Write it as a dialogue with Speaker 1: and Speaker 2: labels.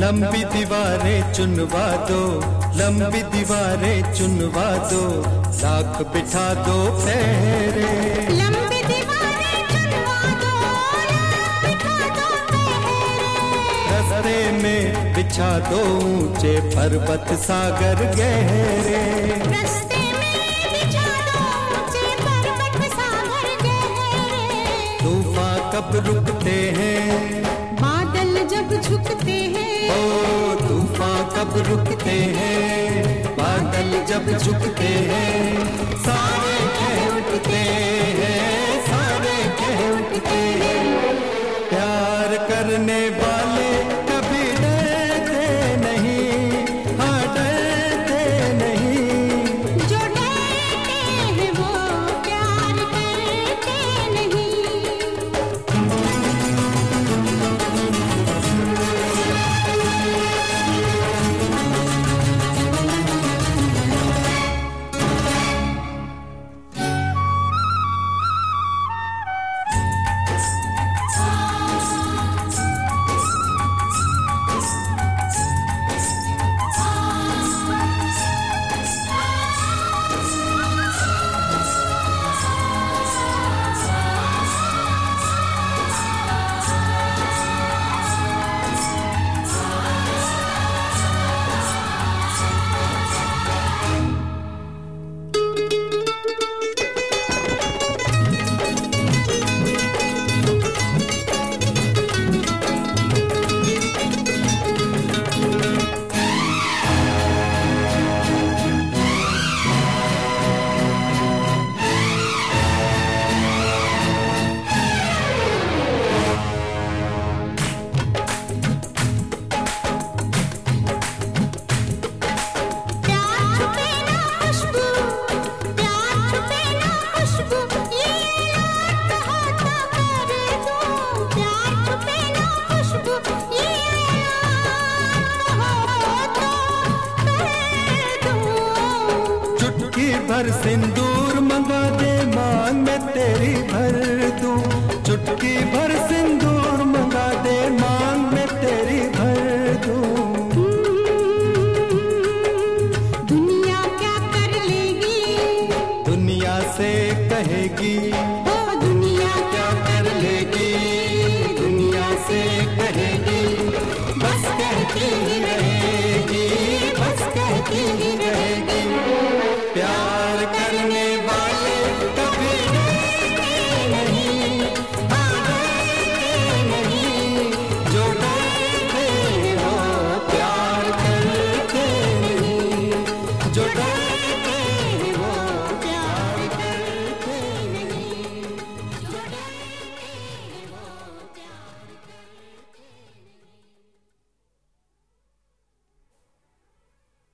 Speaker 1: लंबी दीवारें चुनवा दो, लंबी दीवारें चुनवा दो, लाख बिठा दो फेरे।
Speaker 2: लंबी दीवारें चुनवा दो, लाख बिठा दो फेरे।
Speaker 1: रस्ते में बिछा दो ऊंचे पर्वत सागर गहरे।
Speaker 2: रस्ते में बिछा दो ऊंचे पर्वत सागर गहरे।
Speaker 1: तूफान कब रुकते हैं,
Speaker 2: बादल जब झुकते हैं।
Speaker 1: ओ तूफान कब रुकते हैं, बादल जब झुकते हैं, सारे कह उठते हैं, सारे कह उठते हैं। प्यार करने वाले कभी डरते नहीं, हाँ डरते नहीं।
Speaker 2: जो डरते हैं वो प्यार करते नहीं।
Speaker 1: भर सिंदूर मंगा दे मांग में तेरी भर दूं, चुटकी भर सिंदूर मंगा दे मांग में तेरी भर दूं।
Speaker 2: दुनिया क्या कर लेगी,
Speaker 1: दुनिया से कहेगी,
Speaker 2: ओ दुनिया
Speaker 1: क्या कर लेगी, दुनिया से कहेगी, बस कहती ही रहेगी, बस कहती ही रहेगी। प्यार करने वाले कभी डरते नहीं, डरते नहीं। जो डरते हो प्यार करते नहीं, जो